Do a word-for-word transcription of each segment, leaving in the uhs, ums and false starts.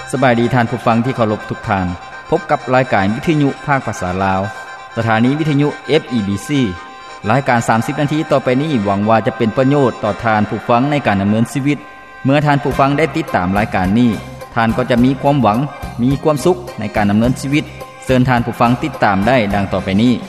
สบายดีท่านผู้ฟังที่เคารพทุกท่านพบกับรายการวิทยุภาคภาษาลาวสถานีวิทยุ เอฟ อี บี ซี รายการสามสิบนาทีต่อไปนี้หวังว่าจะเป็นประโยชน์ต่อท่านผู้ฟังในการดำเนินชีวิตเมื่อท่านผู้ฟังได้ติดตามรายการนี้ท่านก็จะมีความหวังมีความสุขในการดำเนินชีวิตเชิญท่านผู้ฟังติดตามได้ดังต่อไปนี้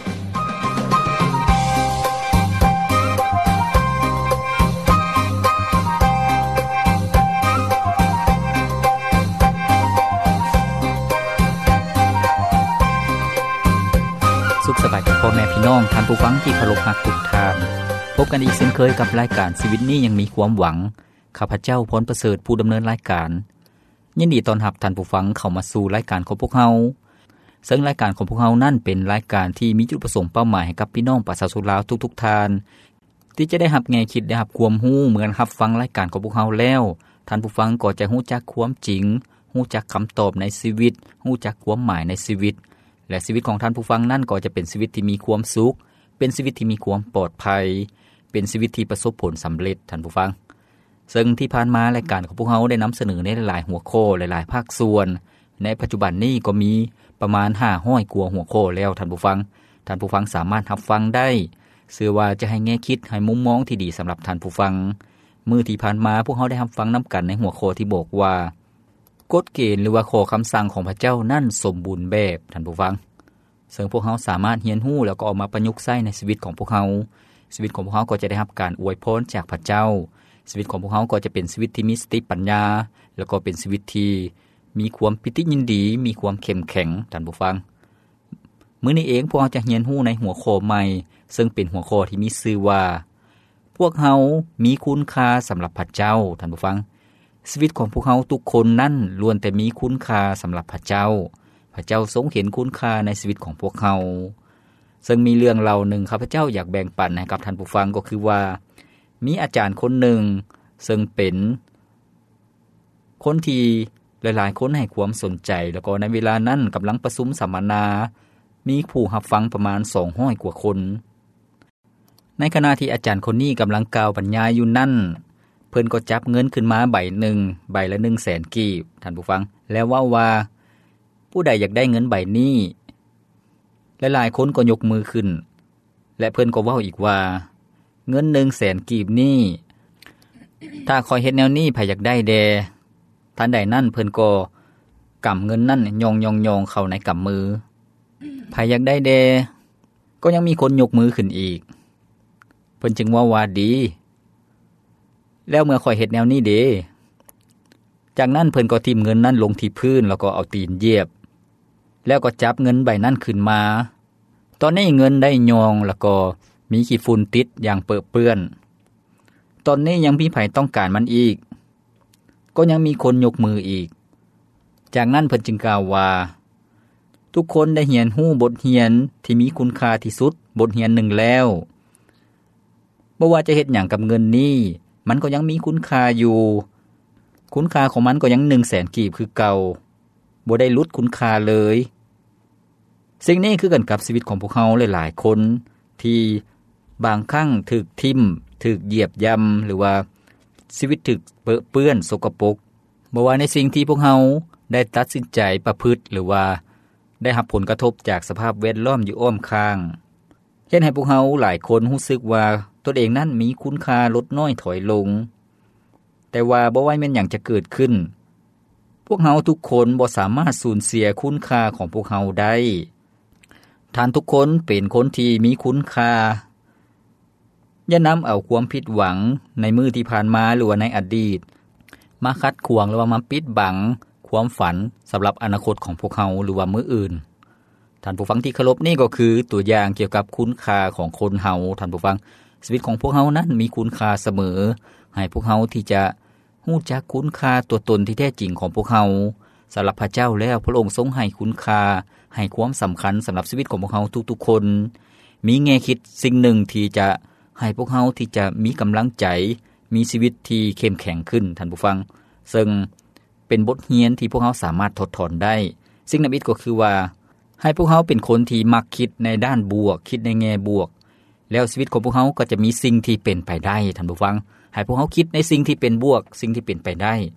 สุขสบายกับพ่อแม่พี่น้องท่านผู้ฟังที่เคารพรักทุกท่านพบกันอีกเช่นเคยกับรายการชีวิตนี้ยังมีความหวังข้าพเจ้าพรประเสริฐผู้ดำเนินรายการยินดีต้อนรับท่านผู้ฟังเข้ามาสู่รายการของพวกเราซึ่งรายการของพวกเรานั่นเป็นรายการที่มีจุดประสงค์เป้าหมายให้กับพี่น้องประชาชนลาวทุกๆท่านที่จะได้รับแนวคิดได้รับความรู้เหมือนรับฟังรายการของพวกเราแล้วท่านผู้ฟังก็จะรู้จักความจริงรู้จักคำตอบในชีวิตรู้จักความหมายในชีวิตและชีวิตของท่านผู้ฟังนั่นก็จะเป็นชีวิตที่มีความสุขเป็นชีวิตที่มีความปลอดภัยเป็นชีวิตที่ประสบผลสำเร็จท่านผู้ฟังซึ่งที่ผ่านมารายการของพวกเราได้นำเสนอในหลายๆหัวข้อหลายๆภาคส่วนในปัจจุบันนี้ก็มีประมาณห้าร้อยกว่าหัวข้อแล้วท่านผู้ฟังท่านผู้ฟังสามารถรับฟังได้เชื่อว่าจะให้แง่คิดให้มุมมองที่ดีสำหรับท่านผู้ฟังมื้อที่ผ่านมาพวกเราได้รับฟังนํากันในหัวข้อที่บอกว่ากฎเกณฑ์หรือว่าข้อคำสั่งของพระเจ้านั่นสมบูรณ์แบบท่านผู้ฟังซึ่งพวกเราสามารถเรียนรู้แล้วก็เอามาประยุกต์ใช้ในชีวิตของพวกเราชีวิตของพวกเราก็จะได้รับการอวยพรจากพระเจ้าชีวิตของพวกเราก็จะเป็นชีวิตที่มีสติปัญญาแล้วก็เป็นชีวิตที่มีความปิติยินดีมีความเข้มแข็งท่านผู้ฟังมื้อนี้เองพวกเราจะเรียนรู้ในหัวข้อใหม่ซึ่งเป็นหัวข้อที่มีชื่อว่าพวกเรามีคุณค่าสำหรับพระเจ้าท่านผู้ฟังชีวิตของพวกเราทุกคนนั้นล้วนแต่มีคุณค่าสำหรับพระเจ้าพระเจ้าทรงเห็นคุณค่าในชีวิตของพวกเราซึ่งมีเรื่องเล่าหนึ่งข้าพเจ้าอยากแบ่งปันให้กับท่านผู้ฟังก็คือว่ามีอาจารย์คนหนึ่งซึ่งเป็นคนที่หลายๆคนให้ความสนใจแล้วก็ในเวลานั้นกำลังประชุมสัมมนามีผู้รับฟังประมาณสองร้อยกว่าคนในขณะที่อาจารย์คนนี้กำลังกล่าวบรรยายอยู่นั่นเพิ่นก็จับเงินขึ้นมาใบหนึ่งใบละ หนึ่งแสน กีบท่านผู้ฟังแล้วว่าว่าผู้ใดอยากได้เงินใบนี้หลายๆคนก็ยกมือขึ้นและเพิ่นก็เว้าอีกว่าเงิน หนึ่งแสน กีบนี้ถ้าคอยเฮ็ดแนวนี้ไผอยากได้แดท่านใดนั่นเพิ่นก็กำเงินนั่นยองๆๆเข้าในกำมือไผอยากได้แดก็ยังมีคนยกมือขึ้นอีกเพิ่นจึงว่าว่าดีแล้วเมื่อคอยเฮ็ดแนวนี้เด้จากนั้นเพิ่นก็ทิ่มเงินนั้นลงที่พื้นแล้วก็เอาตีนเหยียบแล้วก็จับเงินใบนั้นขึ้นมาตอนนี้เงินได้ยองแล้วก็มีขี้ฝุ่นติดอย่างเปื้อเปื้อนตอนนี้ยังมีไผต้องการมันอีกก็ยังมีคนยกมืออีกจากนั้นเพิ่นจึงกล่าวว่าทุกคนได้เรียนรู้บทเรียนที่มีคุณค่าที่สุดบทเรียนหนึ่งแล้วบ่ว่าจะเฮ็ดหยังกับเงินนี้มันก็ยังมีคุณค่าอยู่คุณค่าของมันก็ยัง หนึ่งแสน กีบคือเก่าบ่ได้ลดคุณค่าเลยสิ่งนี้คือกันกับชีวิตของพวกเราหลายๆคนที่บางครั้งถูกทิ่มถูกเหยียบย่ำหรือว่าชีวิตถูกเปื้อเปื้อนสกปรกบ่ว่าในสิ่งที่พวกเราได้ตัดสินใจประพฤติหรือว่าได้รับผลกระทบจากสภาพแวดล้อมอยู่อ้อมข้างเฮ็ดให้พวกเราหลายคนรู้สึกว่าตนเองนั้นมีคุณค่าลดน้อยถอยลงแต่ว่าบ่ว่าแม่นหยังจะเกิดขึ้นพวกเราทุกคนบ่สามารถสูญเสียคุณค่าของพวกเราได้ท่านทุกคนเป็นคนที่มีคุณค่าอย่านำเอาความผิดหวังในมื้อที่ผ่านมาหรือว่าในอดีตมาคัดขวางหรือว่ามาปิดบังความฝันสำหรับอนาคตของพวกเราหรือว่ามื้ออื่นท่านผู้ฟังที่เคารพนี่ก็คือตัวอย่างเกี่ยวกับคุณค่าของคนเฮาท่านผู้ฟังชีวิตของพวกเฮานั้นมีคุณค่าเสมอให้พวกเฮาที่จะรู้จักคุณค่าตัวตนที่แท้จริงของพวกเฮาสำหรับพระเจ้าแล้วพระองค์ทรงให้คุณค่าให้ความสำคัญสำหรับชีวิตของพวกเฮาทุกๆคนมีแง่คิดสิ่งหนึ่งที่จะให้พวกเฮาที่จะมีกำลังใจมีชีวิตที่เข้มแข็งขึ้นท่านผู้ฟังซึ่งเป็นบทเรียนที่พวกเฮาสามารถทดถอนได้สิ่งนั้นอีกก็คือว่าให้พวกเฮาเป็นคนที่มักคิดในด้านบวกคิดในแง่บวกแล้วชีวิตของพวกเฮาก็จะมีสิ่งที่เป็นไปได้ท่านผู้ฟังให้พวกเฮาคิดในสิ่งที่เป็นบวกสิ่งที่เป็นไปได้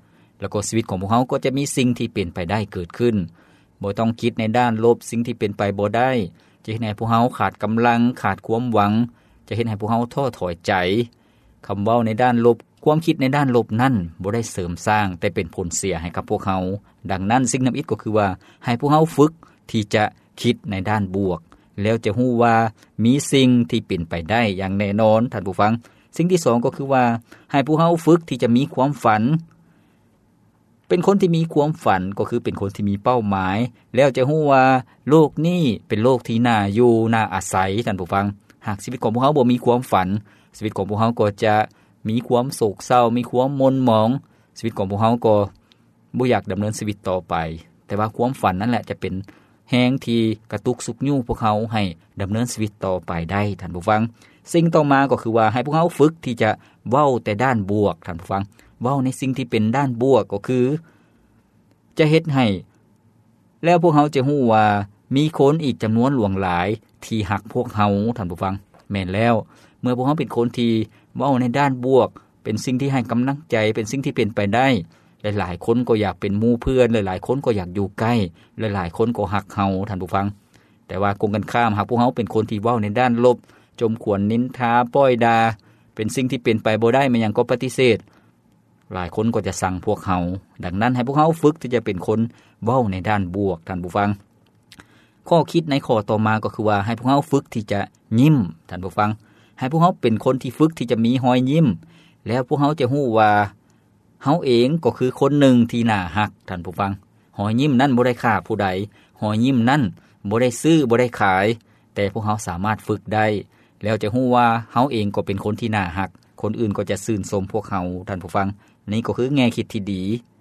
แล้วก็ชีวิตของพวกเฮาก็จะมีสิ่งที่เป็นไปได้เกิดขึ้นบ่ต้องคิดในด้านลบสิ่งที่เป็นไปบ่ได้จะเฮ็ดให้พวกเฮาขาดกำลังขาดความหวังจะเฮ็ดให้พวกเฮาท้อถอยใจคำเว้าในด้านลบความคิดในด้านลบนั่นบ่ได้เสริมสร้างแต่เป็นผลเสียให้กับพวกเฮาดังนั้นสิ่งนำอิฐก็คือว่าให้พวกเฮาฝึกที่จะคิดในด้านบวกแล้วจะรู้ว่ามีสิ่งที่เป็นไปได้อย่างแน่นอนท่านผู้ฟังสิ่งที่สองก็คือว่าให้พวกเฮาฝึกที่จะมีความฝันเป็นคนที่มีความฝันก็คือเป็นคนที่มีเป้าหมายแล้วจะรู้ว่าโลกนี้เป็นโลกที่น่าอยู่น่าอาศัยท่านผู้ฟังหากชีวิตของพวกเฮาบ่มีความฝันชีวิตของพวกเฮาก็จะมีความโศกเศร้ามีความหม่นหมองชีวิตของพวกเฮาก็บ่อยากดำเนินชีวิตต่อไปแต่ว่าความฝันนั่นแหละจะเป็นแฮงที่กระตุกสุกยู่พวกเขาให้ดำเนินชีวิตต่อไปได้ท่านผู้ฟังสิ่งต่อมาก็คือว่าให้พวกเขาฝึกที่จะเว้าแต่ด้านบวกท่านผู้ฟังเว้าในสิ่งที่เป็นด้านบวกก็คือจะเฮ็ดให้แล้วพวกเขาจะรู้ว่ามีคนอีกจำนวนหลวงหลายที่ฮักพวกเขาท่านผู้ฟังแม่นแล้วเมื่อพวกเขาเป็นคนที่เว้าในด้านบวกเป็นสิ่งที่ให้กำลังใจเป็นสิ่งที่เป็นไปได้หลายๆคนก็อยากเป็นหมู่เพื่อนหลายๆคนก็อยากอยู่ใกล้หลายๆคนก็ฮักเฮาท่านผู้ฟังแต่ว่ากงกันข้ามหากพวกเฮาเป็นคนที่เว้าในด้านลบจมขวนนินทาป้อยดาเป็นสิ่งที่เป็นไปบ่ได้มันยังก็ปฏิเสธหลายคนก็จะสั่งพวกเฮาดังนั้นให้พวกเฮาฝึกที่จะเป็นคนเว้าในด้านบวกท่านผู้ฟังข้อคิดในข้อต่อมาก็คือว่าให้พวกเฮาฝึกที่จะยิ้มท่านผู้ฟังให้พวกเฮาเป็นคนที่ฝึกที่จะมีรอยยิ้มแล้วพวกเฮาจะรู้ว่าเฮาเองก็คือคนหนึ่งที่น่าฮักท่านผู้ฟังรอยยิ้มนั้นบ่ได้ฆ่าผู้ใดรอยยิ้มนั้นบ่ได้ซื้อบ่ได้ขายแต่พวกเฮาสามารถฝึกได้แล้วจะรู้ว่าเฮาเองก็เป็นคนที่น่าฮักคนอื่นก็จะชื่นชมพวกเฮาท่านผู้ฟังนี่ก็คือแง่คิดที่ดี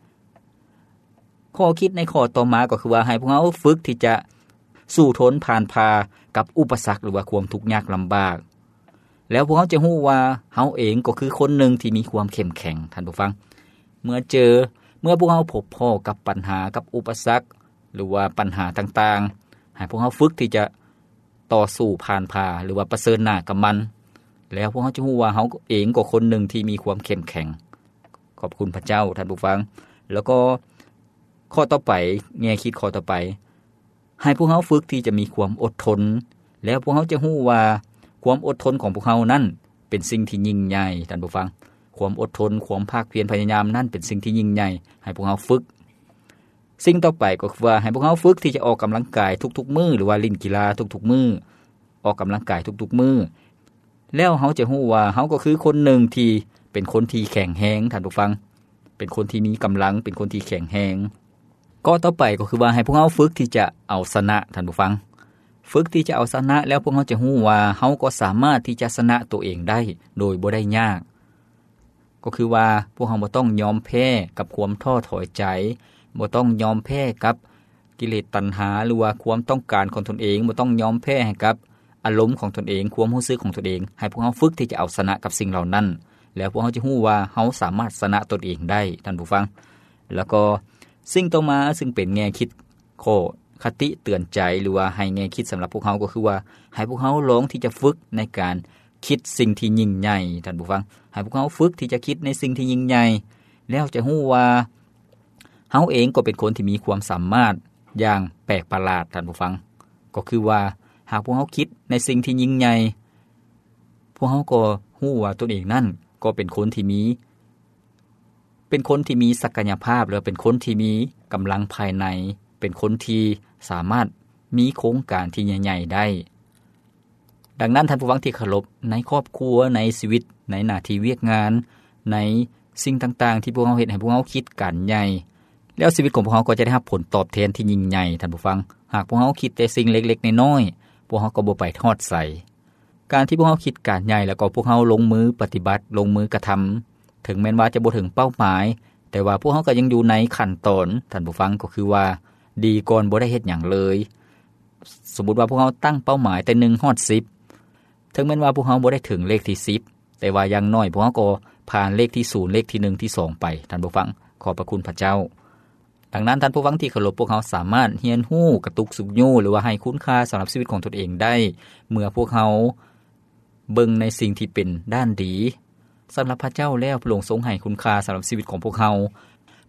ข้อคิดในข้อต่อมาก็คือว่าให้พวกเฮาฝึกที่จะสู้ทนผ่านพากับอุปสรรคหรือว่าความทุกข์ยากลำบากแล้วพวกเฮาจะรู้ว่าเฮาเองก็คือคนหนึ่งที่มีความเข้มแข็งท่านผู้ฟังเมื่อเจอเมื่อพวกเฮาพบพ่อกับปัญหากับอุปสรรคหรือว่าปัญหาต่างๆให้พวกเฮาฝึกที่จะต่อสู้ผ่านพาหรือว่าประเสริฐหน้ากับมันแล้วพวกเฮาจะรู้ว่าเฮาเองก็คนหนึ่งที่มีความเข้มแข็งขอบคุณพระเจ้าท่านผู้ฟังแล้วก็ข้อต่อไปแง่คิดข้อต่อไปให้พวกเฮาฝึกที่จะมีความอดทนแล้วพวกเฮาจะรู้ว่าความอดทนของพวกเฮานั้นเป็นสิ่งที่ยิ่งใหญ่ท่านผู้ฟังความอดทนความภาคเพียรพยายามนั่นเป็นสิ่งที่ยิ่งใหญ่ให้พวกเฮาฝึกสิ่งต่อไปก็คือว่าให้พวกเฮาฝึกที่จะออกกำลังกายทุกๆมื้อหรือว่าเล่นกีฬาทุกๆมื้อออกกำลังกายทุกๆมื้อแล้วเฮาจะรู้ว่าเฮาก็คือคนหนึ่งที่เป็นคนที่แข็งแรงท่านผู้ฟังเป็นคนที่มีกำลังเป็นคนที่แข็งแรงก็ต่อไปก็คือว่าให้พวกเฮาฝึกที่จะเอาชนะท่านผู้ฟังฝึกที่จะเอาชนะแล้วพวกเฮาจะรู้ว่าเฮาก็สามารถที่จะชนะตัวเองได้โดยบ่ได้ยากก็คือว่าพวกเฮาบ่ต้องยอมแพ้กับความท้อถอยใจบ่ต้องยอมแพ้กับกิเลสตัณหาหรือว่าความต้องการของตนเองบ่ต้องยอมแพ้ให้กับอารมณ์ของตนเองความรู้สึกของตนเองให้พวกเฮาฝึกที่จะเอาชนะกับสิ่งเหล่านั้นแล้วพวกเฮาจะรู้ว่าเฮาสามารถชนะตนเองได้ท่านผู้ฟังแล้วก็สิ่งต่อมาซึ่งเป็นแง่คิดข้อคติเตือนใจหรือว่าให้แง่คิดสำหรับพวกเฮาก็คือว่าให้พวกเฮาลองที่จะฝึกในการคิดสิ่งที่ยิ่งใหญ่ท่านผู้ฟังให้พวกเฮาฝึกที่จะคิดในสิ่งที่ยิ่งใหญ่แล้วจะรู้ว่าเฮาเองก็เป็นคนที่มีความสามารถอย่างแปลกประหลาดท่านผู้ฟังก็คือว่าหากพวกเฮาคิดในสิ่งที่ยิ่งใหญ่พวกเฮาก็รู้ว่าตนเองนั่นก็เป็นคนที่มีเป็นคนที่มีศักยภาพหรือเป็นคนที่มีกำลังภายในเป็นคนที่สามารถมีโครงการที่ใหญ่ๆได้ดังนั้นท่านผู้ฟังที่เคารพในครอบครัวในชีวิตในหน้าที่เวียกงานในสิ่งต่างๆที่พวกเราเฮ็ดให้พวกเราคิดการใหญ่แล้วชีวิตของพวกเราก็จะได้รับผลตอบแทนที่ยิ่งใหญ่ท่านผู้ฟังหากพวกเราคิดแต่สิ่งเล็กๆน้อยๆพวกเราก็บ่ไปทอดใส่การที่พวกเราคิดการใหญ่แล้วก็พวกเราลงมือปฏิบัติลงมือกระทำถึงแม้ว่าจะบ่ถึงเป้าหมายแต่ว่าพวกเราก็ยังอยู่ในขั้นตอนท่านผู้ฟังก็คือว่าดีก่อนบ่ได้เฮ็ดหยังเลยสมมุติว่าพวกเราตั้งเป้าหมายแต่หนึ่งฮอดสิบถึงแม้ว่าพวกเราบ่ได้ถึงเลขที่สิบแต่ว่าอย่างน้อยพวกเราก็ผ่านเลขที่ศูนย์เลขที่หนึ่งที่สองไปท่านผู้ฟังขอบพระคุณพระเจ้าดังนั้นท่านผู้ฟังที่เคารพพวกเราสามารถเรียนรู้กระตุกสุกยู่หรือว่าให้คุณค่าสำหรับชีวิตของตนเองได้เมื่อพวกเราเบิ่งในสิ่งที่เป็นด้านดีสำหรับพระเจ้าแล้วพระองค์ทรงให้คุณค่าสำหรับชีวิตของพวกเราพ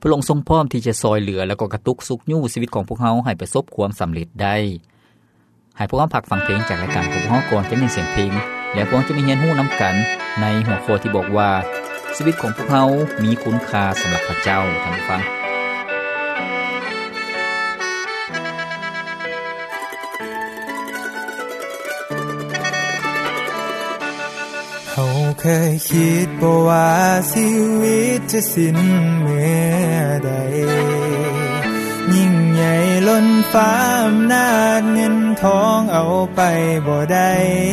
พระองค์ทรงพร้อมที่จะซอยเหลือแล้วก็กระตุกสุกยู่ชีวิตของพวกเฮาให้ประสบความสำเร็จได้ให้พวกเฮาพักฟังเพลงจากรายการของพวกเฮาก่อนจะมีเสียงเพลงแล้วพวกเฮาจะมีเรียนรู้นํากันในหัวข้อที่บอกว่าชีวิตของพวกเฮามีคุณค่าสําหรับพระเจ้าท่านผู้ฟังเฮาเคยคิดบ่ว่าชีวิตจะสิ้นเมื่อใดยิ่งใหญ่ล้นฟ้าอำนาจเงินทองเอาไปบ่ได้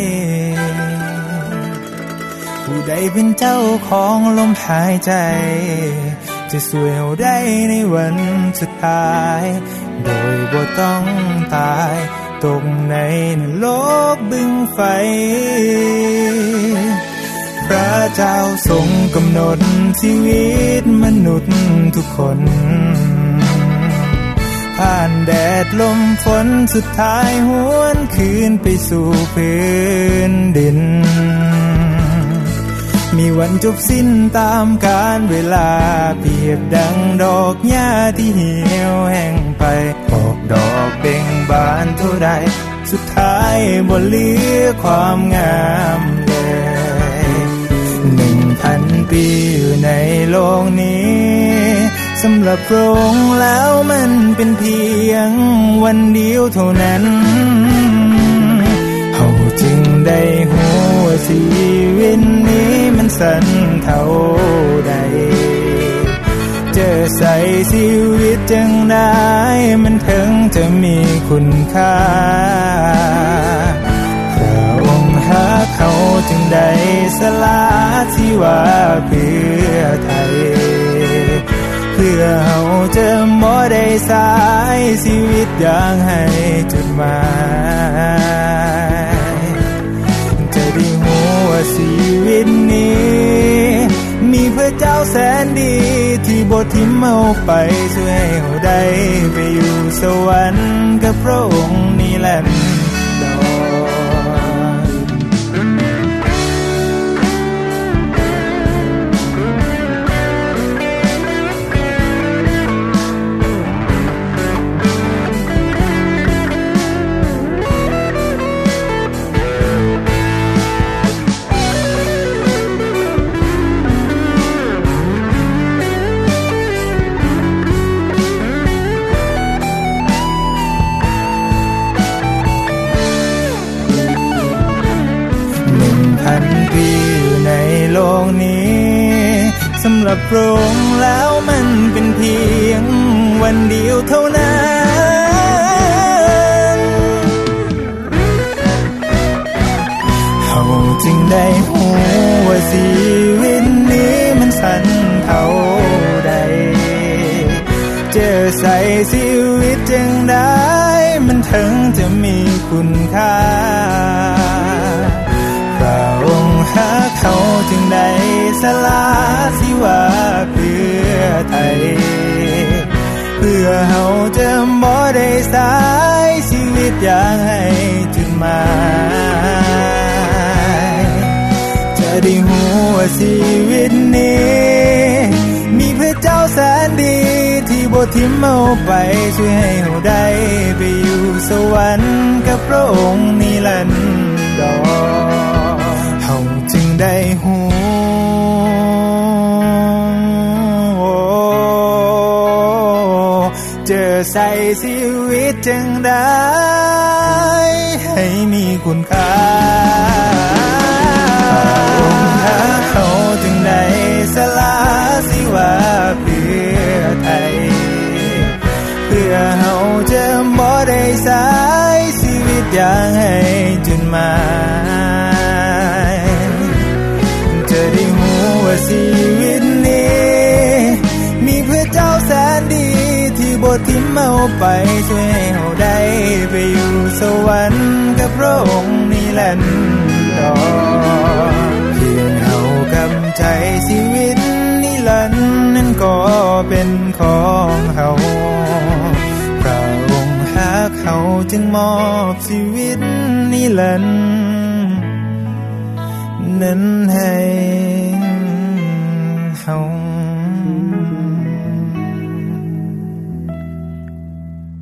ผู้ใดเป็นเจ้าของลมหายใจจะช่วยเฮาได้ในวันสุดท้ายโดยบ่ต้องตายตกในนรกบึงไฟพระเจ้าทรงกำหนดชีวิตมนุษย์ทุกคนผ่านแดดลมฝนสุดท้ายหวนคืนไปสู่พื้นดินมีวันจบสิ้นตามกาลเวลาเปรียบดังดอกหญ้าที่เหี่ยวแห้งไปออกดอกเบ่งบานเท่าใดสุดท้ายบ่เหลือความงามเลยหนึ่งพันปีอยู่ในโลกนี้สำหรับพระองค์แล้วมันเป็นเพียงวันเดียวเท่านั้นเฮาจึงได้ฮู้ว่าชีวิตนี้มันสั้นเท่าใดจะใส่ชีวิตจังได๋มันถึงจะมีคุณค่าพระองค์หาเขาจึงได้สละชีวาเพื่อไทยเพื่อเฮาจะบ่ได้สายชีวิตอย่างให้จุดหมายจะได้ฮู้ว่าชีวิตนี้มีพระเจ้าแสนดีที่บ่ทิ่มเฮาไปช่วยให้เฮาได้ไปอยู่สวรรค์กับพระองค์นิรันดรพันปีอยู่ในโลกนี้สำหรับพระองค์แล้วมันเป็นเพียงวันเดียวเท่านั้นเฮาจึงได้ฮู้ว่าชีวิตนี้มันสั้นเท่าใดจะใส่ชีวิตจังได๋มันถึงจะมีคุณค่าพระองค์หาเขาจึงได้สละชีวาเพื่อไทยเพื่อเฮาจะบ่ได้สายชีวิตอย่างให้จุดหมายจะได้ฮู้ว่าชีวิตนี้มีพระเจ้าแสนดีที่บ่ทิ่มเฮาไปช่วยให้เฮาได้ไปอยู่สวรรค์กับพระองค์นิรันดรเฮาจึงได้ฮู้จะใส่ชีวิตจังได๋ให้มีคุณค่าพระองค์หาเขาจึงได้สละชีวาเพื่อไทยเพื่อเฮาจะบ่ได้สายชีวิตอย่างให้จุดหมายจะได้ฮู้ว่าชีวิตนี้มีพระเจ้าแสนดีที่บ่ทิ่มเฮาไปช่วยให้เฮาได้ไปอยู่สวรรค์กับพระองค์นิรันดรเพียงเฮากำใจชีวิตนิรันดร์นั้นก็เป็นของเฮาพระองค์หาเขาจึงมอบชีวิตนิรันดร์นั้นให้เฮา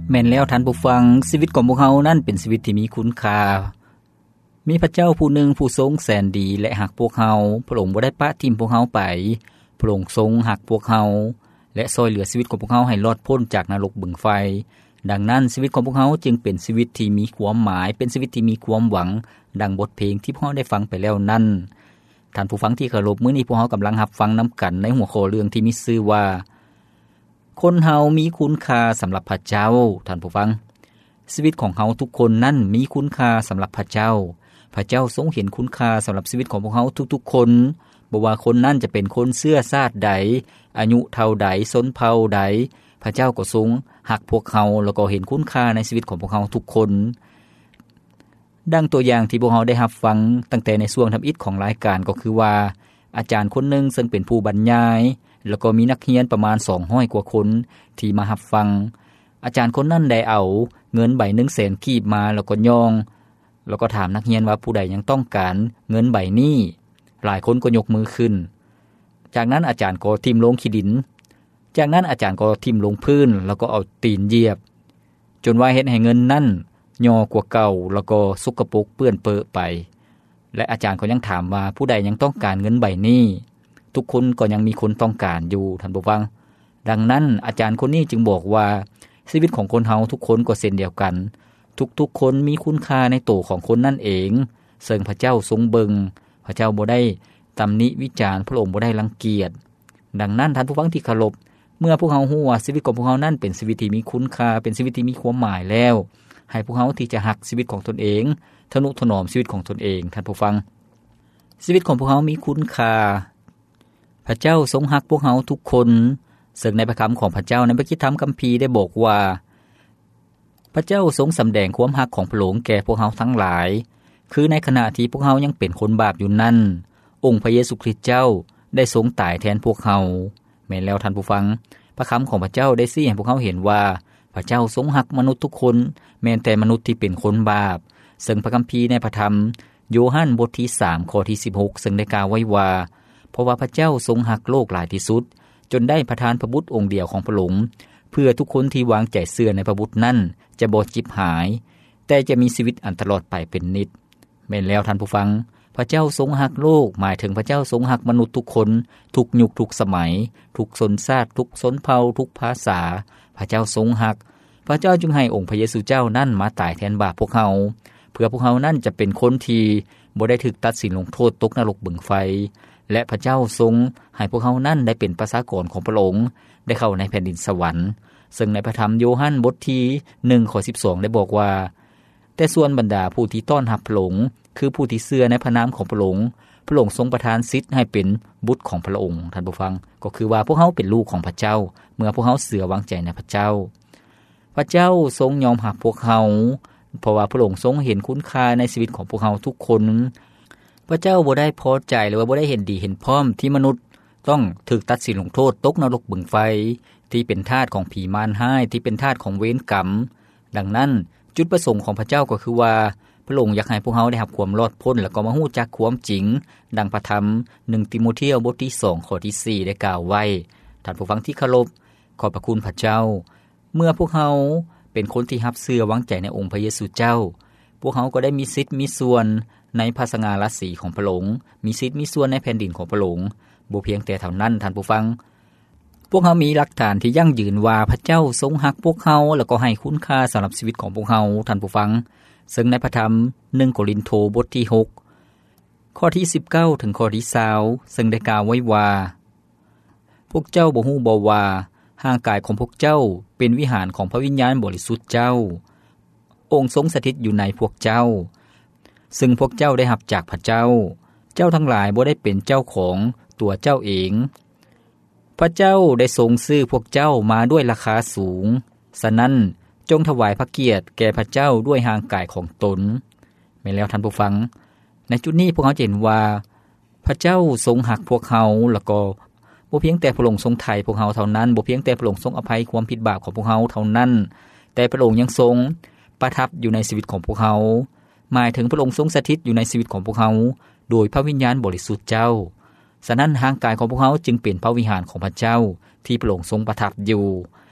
แม่นแล้วท่านผู้ฟังชีวิตของพวกเฮานั้นเป็นชีวิตที่มีคุณค่ามีพระเจ้าผู้หนึ่งผู้ทรงแสนดีและหักพวกเฮาพระองค์บ่ได้ปะทิ่มพวกเฮาไปพระองค์ทรงหักพวกเฮาและช่วยเหลือชีวิตของพวกเฮาให้รอดพ้นจากนรกบึงไฟดังนั้นชีวิตของพวกเฮาจึงเป็นชีวิตที่มีความหมายเป็นชีวิตที่มีความหวังดังบทเพลงที่พวกเฮาได้ฟังไปแล้วนั้นท่านผู้ฟังที่เคารพมื้อนี้พวกเฮากำลังรับฟังนํากันในหัวข้อเรื่องที่มีชื่อว่าคนเฮามีคุณค่าสำหรับพระเจ้าท่านผู้ฟังชีวิตของเฮาทุกคนนั้นมีคุณค่าสำหรับพระเจ้าพระเจ้าทรงเห็นคุณค่าสำหรับชีวิตของพวกเฮาทุกๆคนบ่ว่าคนนั้นจะเป็นคนเชื้อชาติใดอายุเท่าใดชนเผ่าใดพระเจ้าก็ทรงรักพวกเฮาแล้วก็เห็นคุณค่าในชีวิตของพวกเฮาทุกคนดังตัวอย่างที่พวกเฮาได้รับฟังตั้งแต่ในช่วงทำอิฐของรายการก็คือว่าอาจารย์คนหนึ่งซึ่งเป็นผู้บรรยายแล้วก็มีนักเรียนประมาณสองร้อยกว่าคนที่มารับฟังอาจารย์คนนั้นได้เอาเงินใบ หนึ่งแสน กีบมาแล้วก็ย่องแล้วก็ถามนักเรียนว่าผู้ใดยังต้องการเงินใบนี้หลายคนก็ยกมือขึ้นจากนั้นอาจารย์ก็ทิ่มลงขี้ดินจากนั้นอาจารย์ก็ทิ่มลงพื้นแล้วก็เอาตีนเหยียบจนว่าเฮ็ดให้เงินนั้นย่อกว่าเก่าแล้วก็สกปรกเปื้อนเปื้อไปและอาจารย์ก็ยังถามว่าผู้ใดยังต้องการเงินใบนี้ทุกคนก็ยังมีคนต้องการอยู่ท่านผู้ฟังดังนั้นอาจารย์คนนี้จึงบอกว่าชีวิตของคนเฮาทุกคนก็เช่นเดียวกันทุกๆคนมีคุณค่าในตัวของคนนั่นเองซึ่งพระเจ้าทรงเบิงพระเจ้าบ่ได้ตำหนิวิจารณ์พระองค์บ่ได้รังเกียจดังนั้นท่านผู้ฟังที่เคารพเมื่อพวกเฮาฮู้ว่าชีวิตของพวกเฮานั้นเป็นชีวิตที่มีคุณค่าเป็นชีวิตที่มีความหมายแล้วให้พวกเฮาที่จะรักชีวิตของตนเองทนุถนอมชีวิตของตนเองท่านผู้ฟังชีวิตของพวกเฮามีคุณค่าพระเจ้าทรงรักพวกเฮาทุกคนซึ่งในพระคำของพระเจ้าในพระคิดธรรมคัมภีร์ได้บอกว่าพระเจ้าทรงสำแดงความรักของพระองค์แก่พวกเฮาทั้งหลายคือในขณะที่พวกเฮายังเป็นคนบาปอยู่นั้นองค์พระเยซูคริสต์เจ้าได้ทรงตายแทนพวกเฮาแม่นแล้วท่านผู้ฟังพระคำของพระเจ้าได้ชี้ให้พวกเฮาเห็นว่าพระเจ้าทรงรักมนุษย์ทุกคนแม้แต่มนุษย์ที่เป็นคนบาปซึ่งพระคัมภีร์ในพระธรรมโยฮันบทที่สามข้อที่สิบหกซึ่งได้กล่าวไว้ว่าเพราะว่าพระเจ้าทรงรักโลกหลายที่สุดจนได้ประทานพระบุตรองค์เดียวของพระองค์เพื่อทุกคนที่วางใจเชื่อในพระบุตรนั้นจะบ่จิบหายแต่จะมีชีวิตอันตลอดไปเป็นนิจแม่นแล้วท่านผู้ฟังพระเจ้าทรงรักโลกหมายถึงพระเจ้าทรงรักมนุษย์ทุกคนทุกยุคทุกสมัยทุกชนชาติทุกชนเผ่าทุกภาษาพระเจ้าทรงรักพระเจ้าจึงให้องค์พระเยซูเจ้านั้นมาตายแทนบาปพวกเฮาเพื่อพวกเฮานั้นจะเป็นคนที่บ่ได้ถูกตัดสินลงโทษตกนรกบึงไฟและพระเจ้าทรงให้พวกเฮานั้นได้เป็นประชากรของพระองค์ได้เข้าในแผ่นดินสวรรค์ซึ่งในพระธรรมโยฮันบทที่หนึ่งข้อสิบสองได้บอกว่าแต่ส่วนบรรดาผู้ที่ต้อนรับพระองค์คือผู้ที่เชื่อในพระนามของพระองค์พระองค์ทรงประทานสิทธิ์ให้เป็นบุตรของพระองค์ท่านผู้ฟังก็คือว่าพวกเฮาเป็นลูกของพระเจ้าเมื่อพวกเฮาเชื่อวางใจในพระเจ้าพระเจ้าทรงยอมรับพวกเฮาเพราะว่าพระองค์ทรงเห็นคุณค่าในชีวิตของพวกเฮาทุกคนพระเจ้าบ่ได้พอใจหรือว่าบ่ได้เห็นดีเห็นพร้อมที่มนุษย์ต้องถูกตัดสินลงโทษตกนรกบึงไฟที่เป็นทาสของผีมารร้ายที่เป็นทาสของเวรกรรมดังนั้นจุดประสงค์ของพระเจ้าก็คือว่าพระองค์อยากให้พวกเฮาได้รับความรอดพ้นแล้วก็มาฮู้จักความจริงดังพระธรรมหนึ่งติโมธีบทที่สองข้อที่สี่ได้กล่าวไว้ท่านผู้ฟังที่เคารพขอบพระคุณพระเจ้าเมื่อพวกเฮาเป็นคนที่รับเชื่อวางใจในองค์พระเยซูเจ้าพวกเฮาก็ได้มีสิทธิ์มีส่วนในพระสง่าราศีของพระองค์มีสิทธิ์มีส่วนในแผ่นดินของพระองค์บ่เพียงแต่เท่านั้นท่านผู้ฟังพวกเฮามีหลักฐานที่ยั่งยืนว่าพระเจ้าทรงรักพวกเฮาแล้วก็ให้คุณค่าสำหรับชีวิตของพวกเฮาท่านผู้ฟังซึ่งในพระธรรมหนึ่งโครินโธบทที่หกข้อที่สิบเก้าถึงข้อที่ยี่สิบซึ่งได้กล่าวไว้ว่าพวกเจ้าบ่ฮู้บ่ว่าร่างกายของพวกเจ้าเป็นวิหารของพระวิญญาณบริสุทธิ์เจ้าองค์ทรงสถิตอยู่ในพวกเจ้าซึ่งพวกเจ้าได้รับจากพระเจ้าเจ้าทั้งหลายบ่ได้เป็นเจ้าของตัวเจ้าเองพระเจ้าได้ทรงซื้อพวกเจ้ามาด้วยราคาสูงฉะนั้นจงถวายพระเกียรติแก่พระเจ้าด้วยร่างกายของตนแม่นแล้วท่านผู้ฟังในจุดนี้พวกเขาเห็นว่าพระเจ้าทรงรักพวกเขาแล้วก็บ่เพียงแต่พระองค์ทรงไถ่พวกเขาเท่านั้นบ่เพียงแต่พระองค์ทรงอภัยความผิดบาปของพวกเขาเท่านั้นแต่พระองค์ยังทรงประทับอยู่ในชีวิตของพวกเขาหมายถึงพระองค์ทรงสถิตอยู่ในชีวิตของพวกเขาโดยพระวิญญาณบริสุทธิ์เจ้าฉะนั้นร่างกายของพวกเขาจึงเป็นพระวิหารของพระเจ้าที่พระองค์ทรงประทับอยู่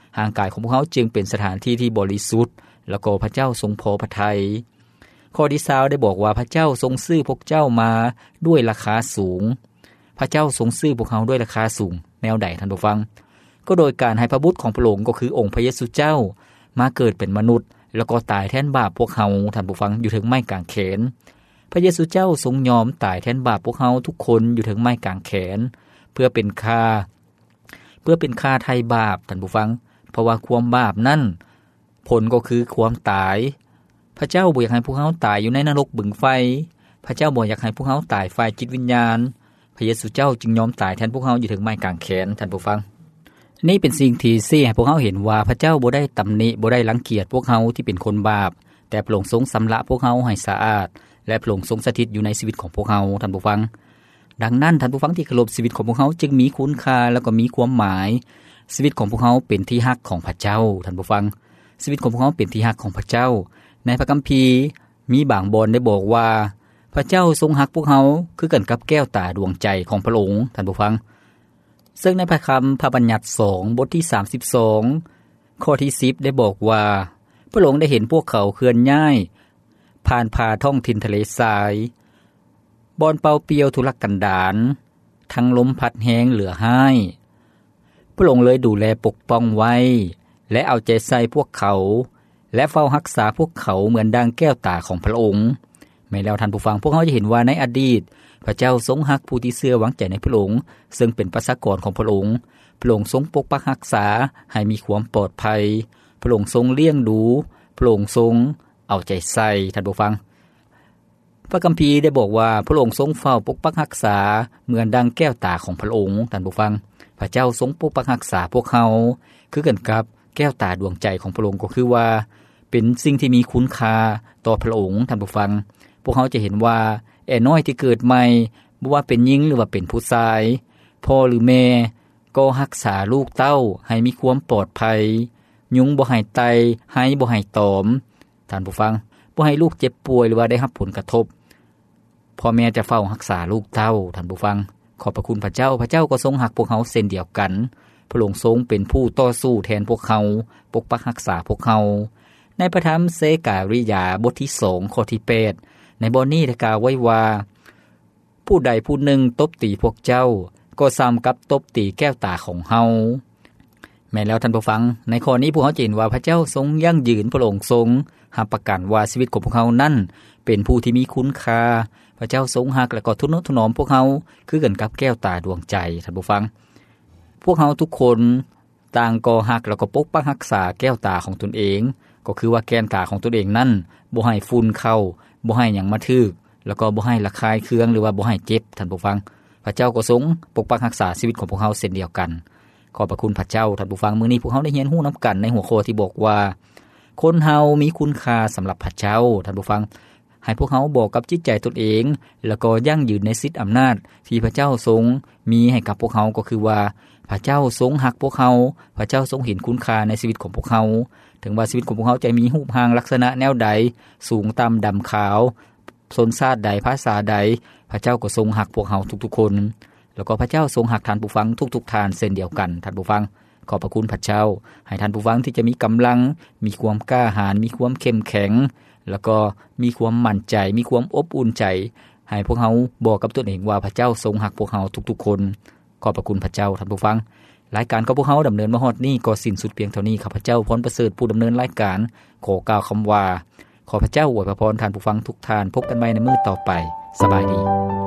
ร่างกายของพวกเขาจึงเป็นสถานที่ที่บริสุทธิ์แล้วก็พระเจ้าทรงพอพระทัยข้อที่สามได้บอกว่าพระเจ้าทรงซื้อพวกเจ้ามาด้วยราคาสูงพระเจ้าทรงซื้อพวกเขาด้วยราคาสูงแนวใดท่านผู้ฟังก็โดยการให้พระบุตรของพระองค์ก็คือองค์พระเยซูเจ้ามาเกิดเป็นมนุษย์แล้วก็ตายแทนบาปพวกเขาท่านผู้ฟังอยู่ถึงไม้กางเขนพระเยซูเจ้าทรงยอมตายแทนบาปพวกเขาทุกคนอยู่ถึงไม้กางเขนเพื่อเป็นค่าเพื่อเป็นค่าไถ่บาปท่านผู้ฟังเพราะว่าความบาปนั้นผลก็คือความตายพระเจ้าบ่อยากให้พวกเขาตายอยู่ในนรกบึงไฟพระเจ้าบ่อยากให้พวกเขาตายฝ่ายจิตวิญญาณพระเยซูเจ้าจึงยอมตายแทนพวกเขาอยู่ถึงไม้กางเขนท่านผู้ฟังนี่เป็นสิ่งที่ชี้ให้พวกเขาเห็นว่าพระเจ้าบ่ได้ตำหนิบ่ได้รังเกียจพวกเขาที่เป็นคนบาปแต่พระองค์ทรงสำระพวกเขาให้สะอาดและพระองค์ทรงสถิตอยู่ในชีวิตของพวกเขาท่านผู้ฟังดังนั้นท่านผู้ฟังที่เคารพชีวิตของพวกเขาจึงมีคุณค่าแล้วก็มีความหมายชีวิตของพวกเขาเป็นที่ฮักของพระเจ้าท่านผู้ฟังชีวิตของพวกเขาเป็นที่ฮักของพระเจ้าในพระคัมภีร์มีบางบทได้บอกว่าพระเจ้าทรงฮักพวกเขาคือกันกับแก้วตาดวงใจของพระองค์ท่านผู้ฟังซึ่งในพระคำพระบัญญัติสองบทที่สามสิบสองข้อที่สิบได้บอกว่าพระองค์ได้เห็นพวกเขาเคลื่อนย้ายผ่านพาท่องถิ่นทะเลทรายบอนเป่าเปียวทุรกันดารทั้งลมพัดแห้งเหลือให้พระองค์เลยดูแลปกป้องไว้และเอาใจใส่พวกเขาและเฝ้ารักษาพวกเขาเหมือนดังแก้วตาของพระองค์แม้แล้วท่านผู้ฟังพวกเขาจะเห็นว่าในอดีตพระเจ้าทรงรักผู้ที่เชื่อหวังใจในพระองค์ซึ่งเป็นประชากรของพระองค์พระองค์ทรงปกปักรักษาให้มีความปลอดภัยพระองค์ทรงเลี้ยงดูพระองค์ทรงเอาใจใส่ท่านผู้ฟังพระคัมภีร์ได้บอกว่าพระองค์ทรงเฝ้าปกปักรักษาเหมือนดังแก้วตาของพระองค์ท่านผู้ฟังพระเจ้าทรงปกปักรักษาพวกเขาคือกันกับแก้วตาดวงใจของพระองค์ก็คือว่าเป็นสิ่งที่มีคุณค่าต่อพระองค์ท่านผู้ฟังพวกเขาจะเห็นว่าแอ่น้อยที่เกิดใหม่บ่ว่าเป็นหญิงหรือว่าเป็นผู้ชายพ่อหรือแม่ก็รักษาลูกเต้าให้มีความปลอดภัยยุงบ่ให้ไตให้บ่ให้ตอมท่านผู้ฟังบ่ให้ลูกเจ็บป่วยหรือว่าได้รับผลกระทบพ่อแม่จะเฝ้ารักษาลูกเต้าท่านผู้ฟังขอบพระคุณพระเจ้าพระเจ้าก็ทรงรักพวกเขาเช่นเดียวกันพระองค์ทรงเป็นผู้ต่อสู้แทนพวกเขาปกปักรักษาพวกเขาในพระธรรมเสการิยาบทที่สองข้อที่แปดในบทนี้ได้กล่าวไว้ว่าผู้ใดผู้หนึ่งตบตีพวกเจ้าก็ซ้ำกับตบตีแก้วตาของเฮาแม้แล้วท่านผู้ฟังในข้อนี้พวกเขาเห็นว่าพระเจ้าทรงยั่งยืนพระองค์ทรงรับประกันว่าชีวิตของพวกเขานั้นเป็นผู้ที่มีคุณค่าพระเจ้าทรงรักและก็ทนุถนอมพวกเขาคือกันกับแก้วตาดวงใจท่านผู้ฟังพวกเขาทุกคนต่างก็รักแล้วก็ปกปักรักษาแก้วตาของตนเองก็คือว่าแก้วตาของตนเองนั้นบ่ให้ฝุ่นเข้าบ่ให้หยังมาทึกแล้วก็บ่ให้ระคายเคืองหรือว่าบ่ให้เจ็บท่านผู้ฟังพระเจ้าก็ทรงปกปักรักษาชีวิตของพวกเขาเช่นเดียวกันขอบพระคุณพระเจ้าท่านผู้ฟังมื้อนี้พวกเขาได้เรียนรู้นํากันในหัวข้อที่บอกว่าคนเฮามีคุณค่าสำหรับพระเจ้าท่านผู้ฟังให้พวกเขาบอกกับจิตใจตนเองแล้วก็ยั่งยืนในสิทธิอำนาจที่พระเจ้าทรงมีให้กับพวกเขาก็คือว่าพระเจ้าทรงรักพวกเขาพระเจ้าทรงเห็นคุณค่าในชีวิตของพวกเขาถึงว่าชีวิตของพวกเขาจะมีรูปร่างลักษณะแนวใดสูงต่ำดำขาวชนชาติใดภาษาใดพระเจ้าก็ทรงรักพวกเขาทุกๆคนแล้วก็พระเจ้าทรงรักท่านผู้ฟังทุกๆท่านเช่นเดียวกันท่านผู้ฟังขอบพระคุณพระเจ้าให้ท่านผู้ฟังที่จะมีกำลังมีความกล้าหาญมีความเข้มแข็งแล้วก็มีความมั่นใจมีความอบอุ่นใจให้พวกเขาบอกกับตนเองว่าพระเจ้าทรงรักพวกเขาทุกๆคนขอบพระคุณพระเจ้าท่านผู้ฟังรายการของพวกเขาดำเนินมาฮอดนี้ก็สิ้นสุดเพียงเท่านี้ข้าพเจ้าพรประเสริฐผู้ดำเนินรายการขอกล่าวคำว่าขอพระเจ้าอวยพรท่านผู้ฟังทุกท่านพบกันใหม่ในมื้อต่อไปสบายดี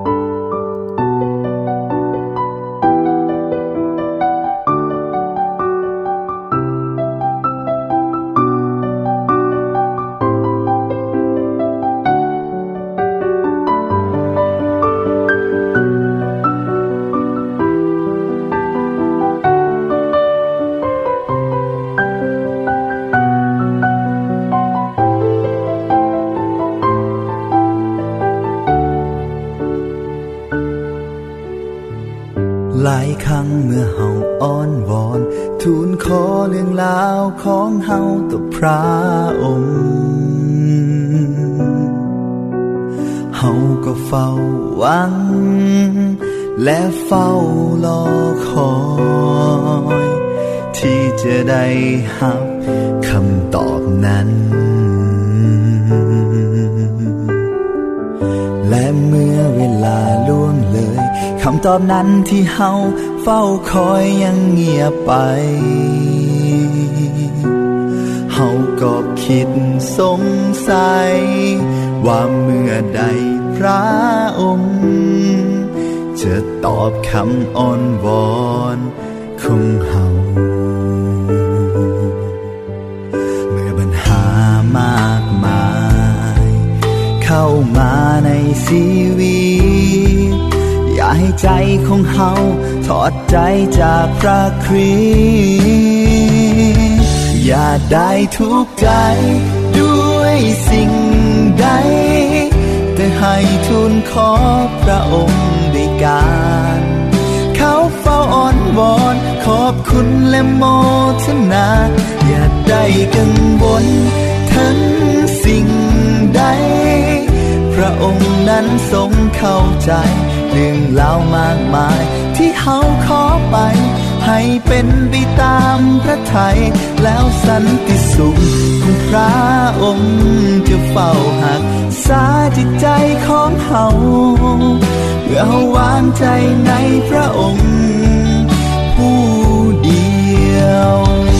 หลายครั้งเมื่อเฮาอ้อนวอนทูลขอเรื่องราวของเฮาต่อพระองค์เฮาก็เฝ้าหวังและเฝ้ารอคอยที่จะได้รับคำตอบนั้นและเมื่อเวลาล่วงเลยคำตอบนั้นที่เฮาเฝ้าคอยยังเงียบไปเฮาก็คิดสงสัยว่าเมื่อใดพระองค์จะตอบคำอ้อนวอนของเฮาเมื่อปัญหามากมายเข้ามาในชีวิตอย่าให้ใจของเฮาถอดใจจากพระคริสต์อย่าได้ทุกข์ใจด้วยสิ่งใดแต่ให้ทูลขอพระองค์ด้วยการเขาเฝ้าอ้อนวอนขอบคุณและโมทนาอย่าได้กังวลทั้งสิ่งใดพระองค์นั้นทรงเข้าใจเรื่องราวมากมายที่เฮาขอไปให้เป็นไปตามพระทัยแล้วสันติสุขของพระองค์จะเฝ้าหักษาจิตใจของเฮาเพื่อเฮาวางใจในพระองค์ผู้เดียว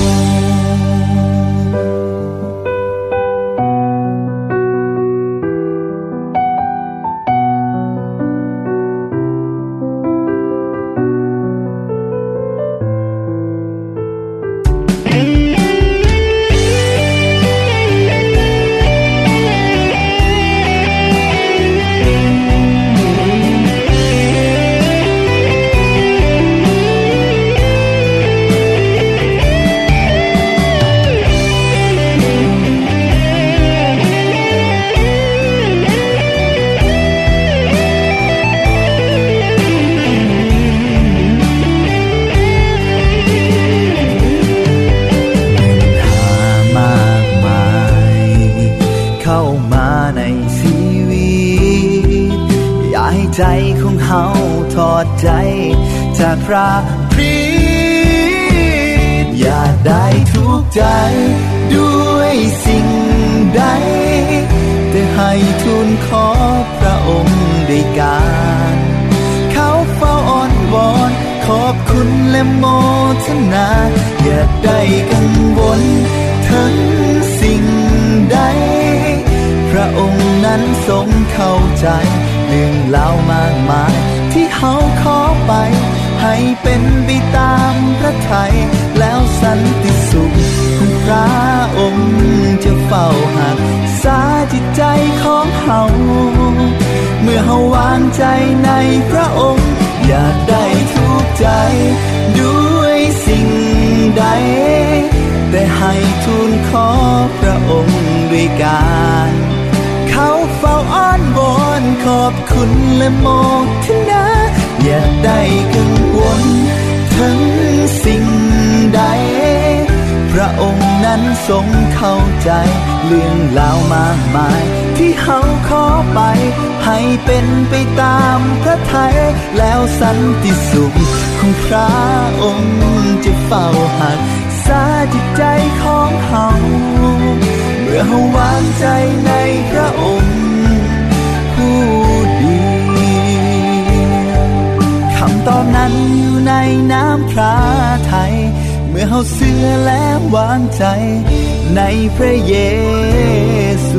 ใจของเฮาถอดใจจากพระคริสต์อย่าได้ทุกข์ใจด้วยสิ่งใดแต่ให้ทูลขอพระองค์ด้วยการเขาเฝ้าอ้อนวอนขอบคุณและโมทนาอย่าได้กังวลทั้งสิ่งใดพระองค์นั้นทรงเข้าใจเรื่องราวมากมายที่เฮาขอไปให้เป็นไปตามพระทัยแล้วสันติสุขของพระองค์จะเฝ้าหักษาจิตใจของเฮาเมื่อเฮาวางใจในพระองค์อย่าได้ทุกข์ใจด้วยสิ่งใดแต่ให้ทูลขอพระองค์ด้วยการเขาเฝ้าอ้อนวอนขอบคุณและโมทนาอย่าได้กังวลทั้งสิ่งใดพระองค์นั้นทรงเข้าใจเรื่องราวมากมายที่เฮาขอไปให้เป็นไปตามพระทัยแล้วสันติสุขของพระองค์จะเฝ้าหักษาจิตใจของเฮาเมื่อเฮาวางใจในพระองค์ผู้เดียวคำตอบนั้นอยู่ในน้ำพระทัยเมื่อเฮาเชื่อและวางใจในพระเยซู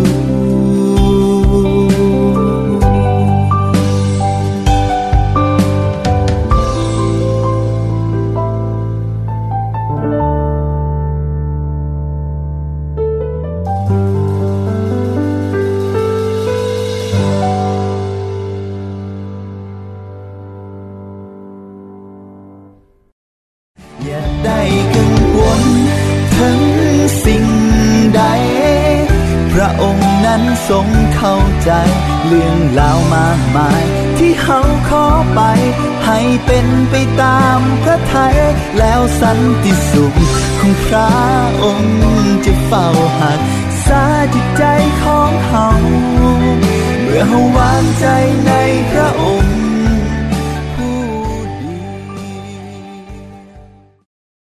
นั้นทรงเข้าใจเรื่องราวมากมายที่เฮาขอไปให้เป็นไปตามพระทัยแล้วสันติสุขของพระองค์จะเฝ้าหักษาจิตใจของเฮาเมื่อเฮาวางใจในพระองค์